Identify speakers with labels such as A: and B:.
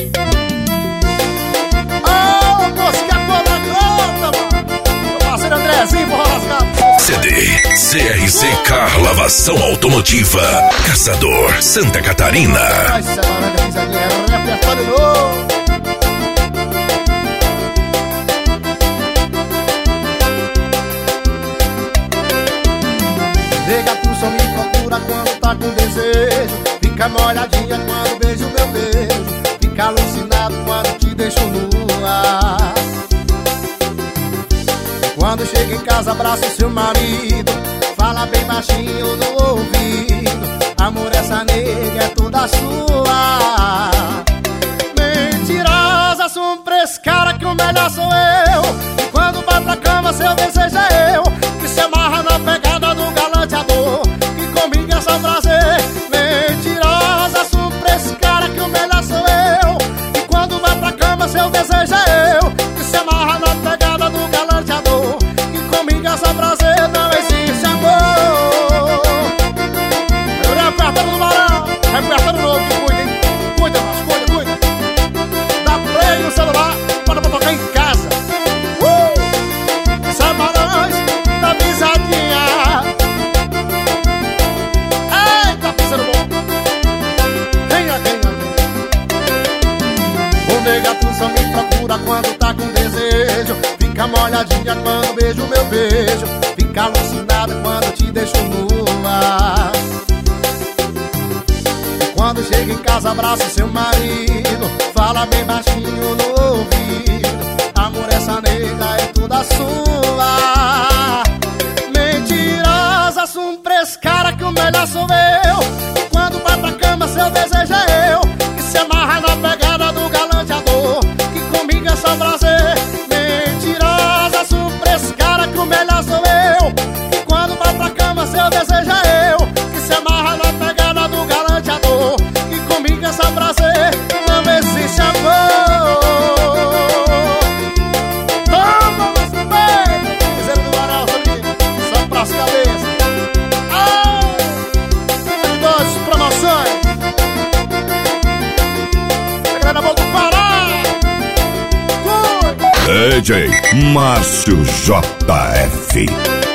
A: CD CRC Car Lavação Automotiva Caçador, Santa Catarina.
B: Nega, tu só me procura quando tá com desejo. Fica molhadinha quando beijo meu beijo. Fica alucinado quando te deixo nua. Quando chega em casa, abraça o seu marido. Fala bem baixinho no ouvido. Amor, essa nega é toda sua. Mentirosa, surpresa, cara, que o melhor sou eu. E quando vai pra cama, seu desejo é eu. Que se amarra na pegada do galanteador. E comigo é só prazer. Mentirosa, surpresa, cara, que o melhor sou eu. E quando vai pra cama, seu desejo é eu. Que se amarra na pegada do galanteador. E comigo é só prazer, não existe amor. Eu repertando no barão, repertando novo, que cuida, hein? Cuida, mas cuida. Dá play no celular, bota pra tocar em casa. Sai pra nós, da pisadinha. Eita, pisando bom. Venha. O nega, tu só me procura quando tá com desejo. Fica molhadinha quando beijo meu beijo. Fica alucinada quando te deixo nua. E quando chega em casa, abraça seu marido. Fala bem baixinho no ouvido. Amor, essa nega é toda sua. Mentirosa, surpresa, cara, que o melhor sou eu. E quando vai pra cama, seu desejo é eu. Que se amarra na pegada do galanteador. Que comigo é só prazer. Mentirosa, surpresa, cara, que o melhor sou eu. E quando vai pra cama, seu desejo é eu. Que se amarra na pegada do galanteador. Que comigo é só prazer, não existe amor. Toma, mas bem, dizendo do varal, só pras cabeças. Duas promoções. Grana boa do Pará.
A: DJ Márcio JF.